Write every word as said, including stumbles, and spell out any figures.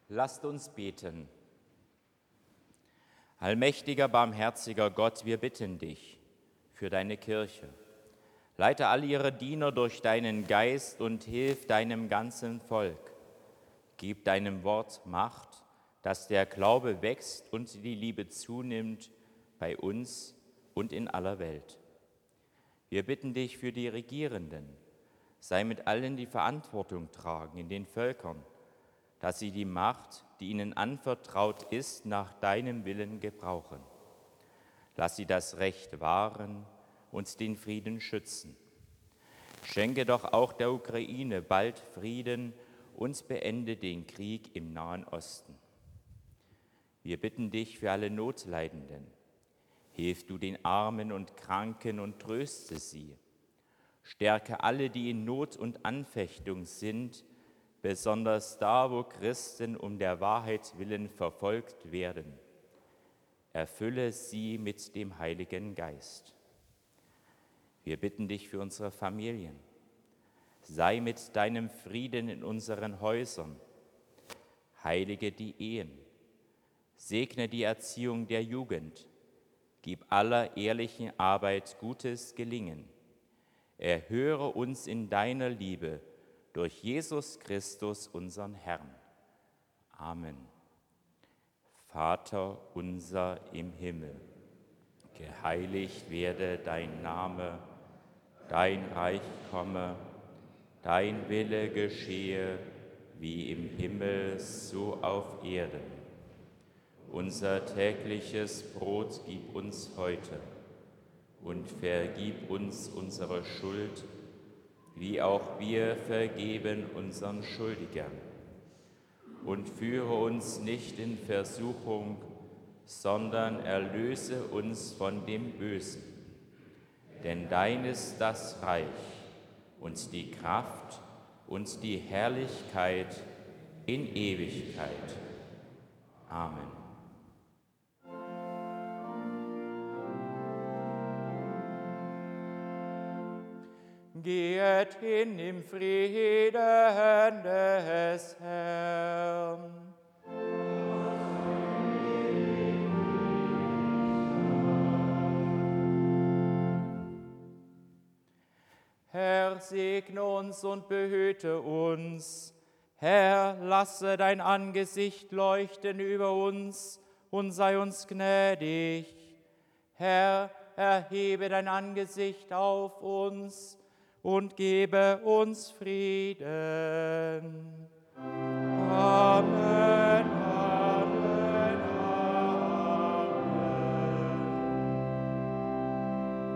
Lasst uns beten. Allmächtiger, barmherziger Gott, wir bitten dich für deine Kirche. Leite all ihre Diener durch deinen Geist und hilf deinem ganzen Volk. Gib deinem Wort Macht, dass der Glaube wächst und die Liebe zunimmt bei uns und in aller Welt. Wir bitten dich für die Regierenden. Sei mit allen, die Verantwortung tragen in den Völkern, dass sie die Macht, die ihnen anvertraut ist, nach deinem Willen gebrauchen. Lass sie das Recht wahren und den Frieden schützen. Schenke doch auch der Ukraine bald Frieden und beende den Krieg im Nahen Osten. Wir bitten dich für alle Notleidenden. Hilf du den Armen und Kranken und tröste sie. Stärke alle, die in Not und Anfechtung sind, besonders da, wo Christen um der Wahrheit willen verfolgt werden. Erfülle sie mit dem Heiligen Geist. Wir bitten dich für unsere Familien. Sei mit deinem Frieden in unseren Häusern. Heilige die Ehen. Segne die Erziehung der Jugend. Gib aller ehrlichen Arbeit gutes Gelingen. Erhöre uns in deiner Liebe durch Jesus Christus, unseren Herrn. Amen. Vater unser im Himmel, geheiligt werde dein Name, dein Reich komme, dein Wille geschehe, wie im Himmel, so auf Erden. Unser tägliches Brot gib uns heute und vergib uns unsere Schuld, wie auch wir vergeben unseren Schuldigern. Und führe uns nicht in Versuchung, sondern erlöse uns von dem Bösen. Denn dein ist das Reich und die Kraft und die Herrlichkeit in Ewigkeit. Amen. Geht hin im Frieden des Herrn. Herr, segne uns und behüte uns. Herr, lasse dein Angesicht leuchten über uns und sei uns gnädig. Herr, erhebe dein Angesicht auf uns und gebe uns Frieden.